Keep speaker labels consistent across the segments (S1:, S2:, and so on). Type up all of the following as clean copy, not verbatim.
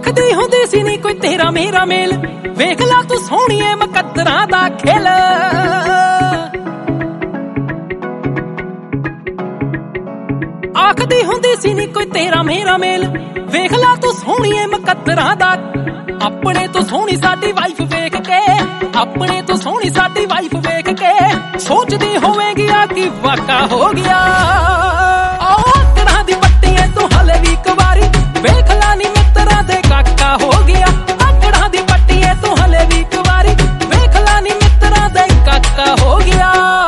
S1: आखदी हुंदी सी नी कोई तेरा मेरा मेल, वेख ला तू सोहणीए मुकद्दरां दा खेल। आखदी हुंदी सी नी कोई तेरा मेरा मेल, वेख ला तू सोहणीए मुकद्दरां दा। अपने तो सोहणी साडी वाइफ वेख के, अपने तो सोहणी साडी वाइफ वेख के सोचदी होवेगी आ कि वाका हो गया। आकड़ां दी पट्टीए तू हले भी एक वारी वेख ला नी मित्तरां दे काका हो गया। आकड़ां दी पट्टीए तू हले भी एक वारी वेख ला नी मित्तरां दे काका हो गया।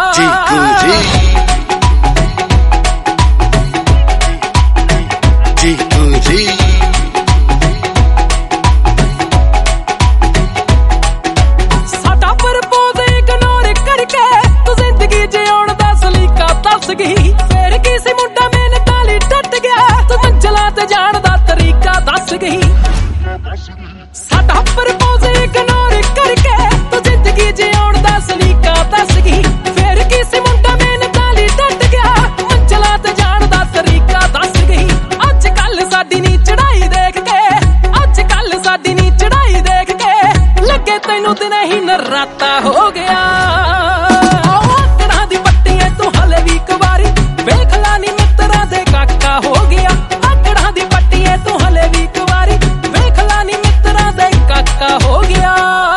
S1: साडा प्रपोज इग्नोर करके तू जिंदगी जिउण दा सलीका दस गई। फिर किसी मुंडा मेरे नाल ही टट गया, तू मंजिलां ते जाण दा तरीका दस गई। साडा प्रपोज इग्नोर करके तू जिंदगी जिउण दा सलीका दस गई। फिर किसी मुंडा मेरे नाल ही टट गया, मंजिलां ते जाण दा तरीका दस गई। अज कल साडी नी चढ़ाई देख के, अज कल साडी नी चढ़ाई देख के लगे तैनू ते नहीं नराता हो गया। आकड़ां दी पट्टीए तू हले भी एक वारी वेख ला नी मित्तरां दे काका हो गया। आकड़ां दी पट्टीए तू हले भी एक वारी वेख ला नी मित्तरां दे काका हो गया।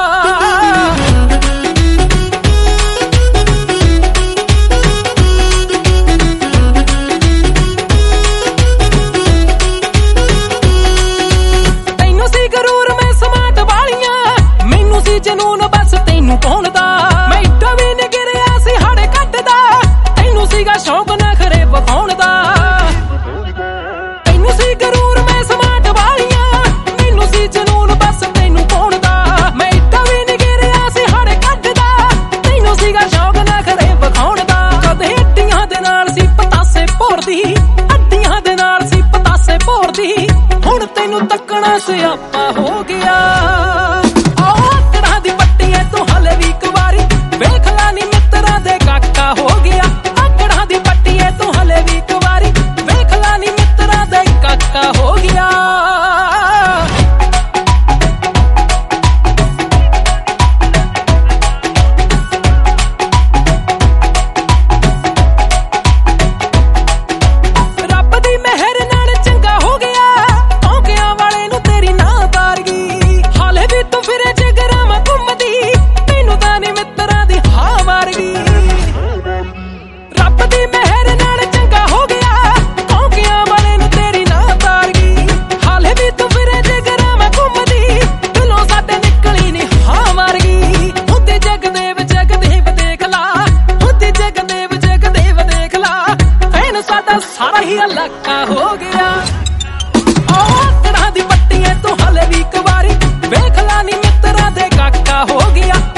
S1: तैनू सी गरूर मैं समाट वालियां, मैनू सी जनून बस तैनू कौन दा। मैं इड्डा भी नहीं गिरिया सी हाड़े कटदा, तैनू सीगा शौक नखरे विखाउण दा। तैनू सी गरूर मैं समाट वालियां, मैनू सी जनून बस तैनू कौन दा। मैं इड्डा भी नहीं गिरिया सी हाड़े कटदा, तैनू सीगा शौक नखरे विखाउण दा। कदे हड्डियां दे नाल सी पतासे भोरदी, हड्डियां दे नाल सी पतासे भोरदी, हुण तैनू तकना सियापा हो गया। आकड़ां दी पट्टीए तू हले भी एक वारी वेख ला नी मित्तरां दे काका हो गया। आकड़ां दी पट्टीए तू हले भी एक वारी वेख ला नी मित्तरां दे काका हो गया। रब दी मेहर नाल चंगा हो गया, औंकियां वाले नू तेरी ना तारगी। हाले भी तू फिरे जिगरां मैं घुमदी, तैनू तां नी मित्तरां दी हां मार गई। रब दी मेहर नाल चंगा हो गया, औंकियां वाले नू तेरी ना तारगी। हाले भी तू फिरे जिगरां मैं घुमदी, दिलों साडे निकली नी हां मार गई। हुंदे जगदेव जगदेव देख ला, हुंदे जगदेव जगदेव देख ला, फैन साडा सारा ही इलाका हो गया। आकड़ां दी पट्टीए तू हले भी एक वारी वेख ला नी मित्तरां दे काका हो गया।